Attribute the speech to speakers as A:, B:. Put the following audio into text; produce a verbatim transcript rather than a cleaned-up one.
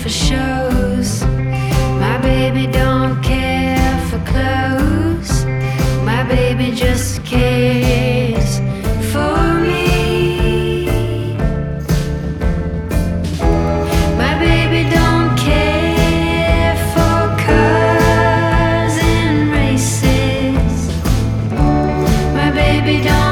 A: for shows. My baby don't care for clothes. My baby just cares for me. My baby don't care for cars and races. My baby don't